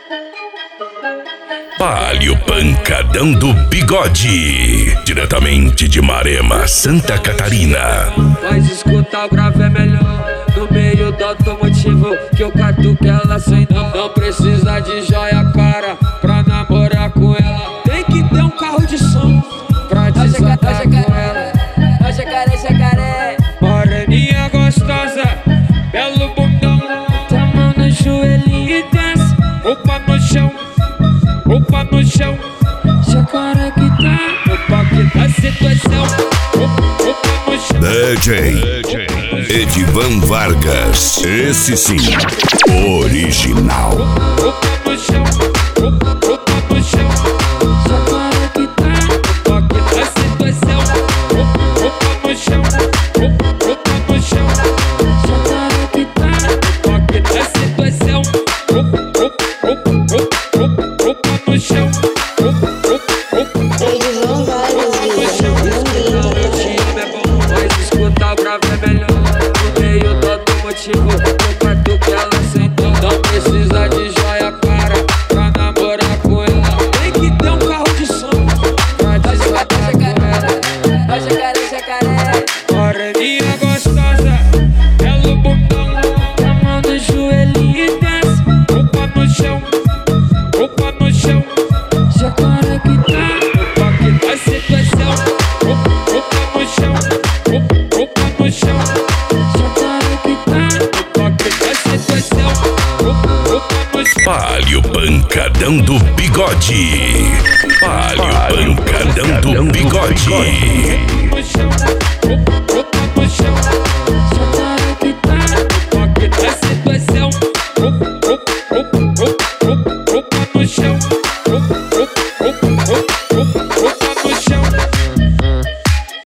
Palio Pancadão do Bigode, diretamente de Marema, Santa Catarina. Mas escutar o grave é melhor, no meio do automotivo, que eu catuque ela sem dó. Não precisa de joia cara pra namorar com ela. Tem que ter um carro de som pra desatar com ela. Ó jacaré, jacaré, Moreninha gostosa, belo bundão, tá a mão no joelhinho e desce, opa no chão, opa no chão. Jacaré que tá, opa que tá situação, opa no chão. DJ Edivan Vargas, esse sim, original. Opa no chão, opa no chão. Jacaré que tá, opa que tá situação, opa no chão, opa no chão. Jacaré que tá, opa que tá situação, opa no chão. Escutar o grave é melhor, no meio do automotivo, eu catuque ela sem dó. Não precisa de joia cara pra namorar com ela. Tem que ter um carro de som pra desatar com ela. ó jacaré, jacaré, Moreninha gostosa, belo bundão, a mão no joelhinho e desce, opa no chão, opa no chão. Jacaré que tá, opa que tá situação, opa no chão, opa no chão. Jacaré que tá, opa que tá situação, opa no chão. Palio Pancadão do Bigode. Palio Pancadão do Bigode. No chão, opa no chão. Jacaré que tá, opa que tá situação, opa no chão, opa no chão.